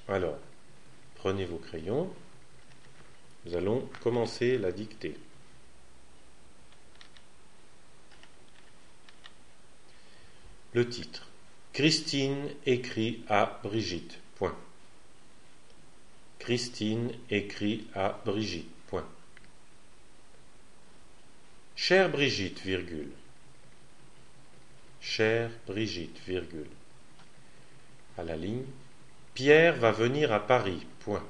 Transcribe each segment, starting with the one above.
Alors, prenez vos crayons. Nous allons commencer la dictée. Le titre. Christine écrit à Brigitte. Point. Christine écrit à Brigitte. Point. Chère Brigitte, virgule. Chère Brigitte, virgule. À la ligne. Pierre va venir à Paris. Point.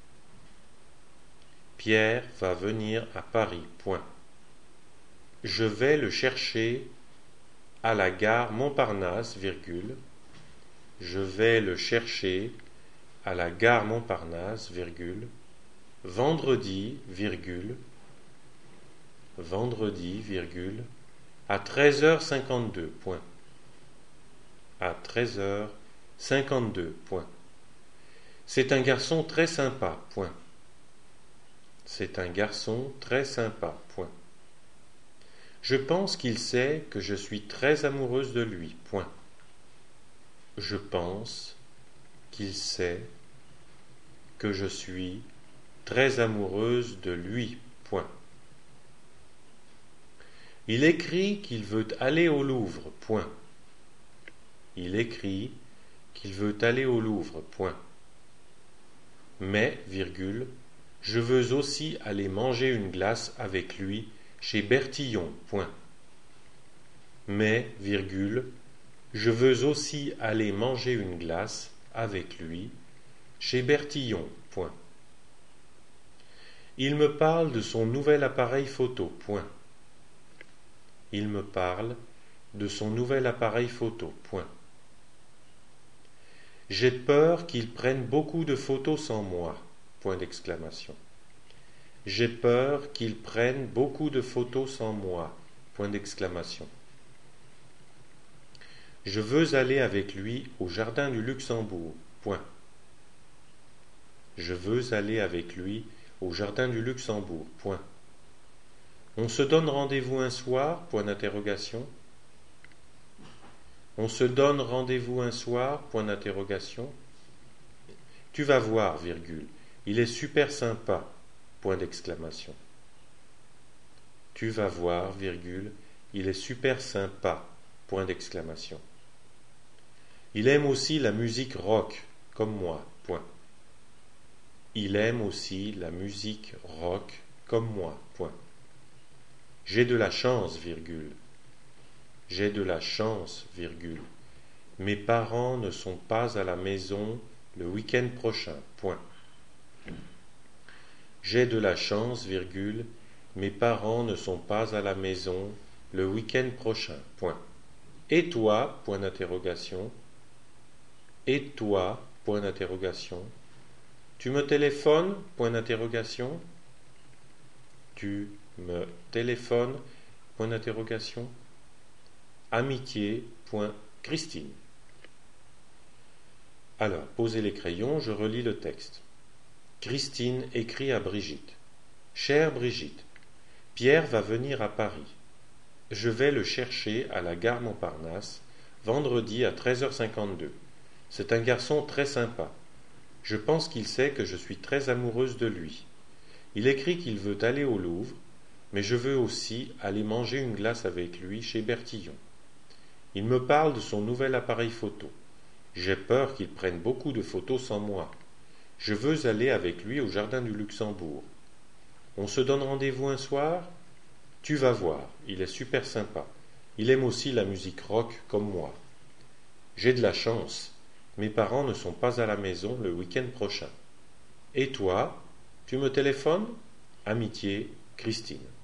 Pierre va venir à Paris. Point. Je vais le chercher à la gare Montparnasse, virgule. Je vais le chercher à la gare Montparnasse, virgule. Vendredi, virgule. Vendredi, virgule. À 13h52. Point. À 13h52. Point. C'est un garçon très sympa. Point. C'est un garçon très sympa. Point. Je pense qu'il sait que je suis très amoureuse de lui. Point. Je pense qu'il sait que je suis très amoureuse de lui. Point. Il écrit qu'il veut aller au Louvre. Point. Il écrit qu'il veut aller au Louvre. Point. Mais, virgule, je veux aussi aller manger une glace avec lui chez Bertillon. Point. Mais, virgule, je veux aussi aller manger une glace avec lui chez Bertillon. Point. Il me parle de son nouvel appareil photo. Point. Il me parle de son nouvel appareil photo. Point. J'ai peur qu'il prenne beaucoup de photos sans moi. Point d'exclamation. J'ai peur qu'il prenne beaucoup de photos sans moi. Point d'exclamation. Je veux aller avec lui au jardin du Luxembourg. Point. Je veux aller avec lui au jardin du Luxembourg. Point. On se donne rendez-vous un soir. Point d'interrogation. On se donne rendez-vous un soir. Point d'interrogation. Tu vas voir, virgule. Il est super sympa. Point d'exclamation. Tu vas voir, virgule. Il est super sympa. Point d'exclamation. Il aime aussi la musique rock, comme moi. Point. Il aime aussi la musique rock, comme moi. Point. J'ai de la chance, virgule. J'ai de la chance, virgule. Mes parents ne sont pas à la maison le week-end prochain. Point. J'ai de la chance, virgule. Mes parents ne sont pas à la maison le week-end prochain. Point. Et toi, point d'interrogation. Et toi, point d'interrogation. Tu me téléphones, point d'interrogation. Tu me téléphones, point d'interrogation. Amitié, point Christine. Alors, posez les crayons, je relis le texte. Christine écrit à Brigitte. Chère Brigitte, Pierre va venir à Paris. Je vais le chercher à la gare Montparnasse, vendredi à 13h52. C'est un garçon très sympa. Je pense qu'il sait que je suis très amoureuse de lui. Il écrit qu'il veut aller au Louvre, mais je veux aussi aller manger une glace avec lui chez Bertillon. Il me parle de son nouvel appareil photo. J'ai peur qu'il prenne beaucoup de photos sans moi. Je veux aller avec lui au jardin du Luxembourg. On se donne rendez-vous un soir? Tu vas voir, il est super sympa. Il aime aussi la musique rock comme moi. J'ai de la chance. Mes parents ne sont pas à la maison le week-end prochain. Et toi, tu me téléphones? Amitié, Christine.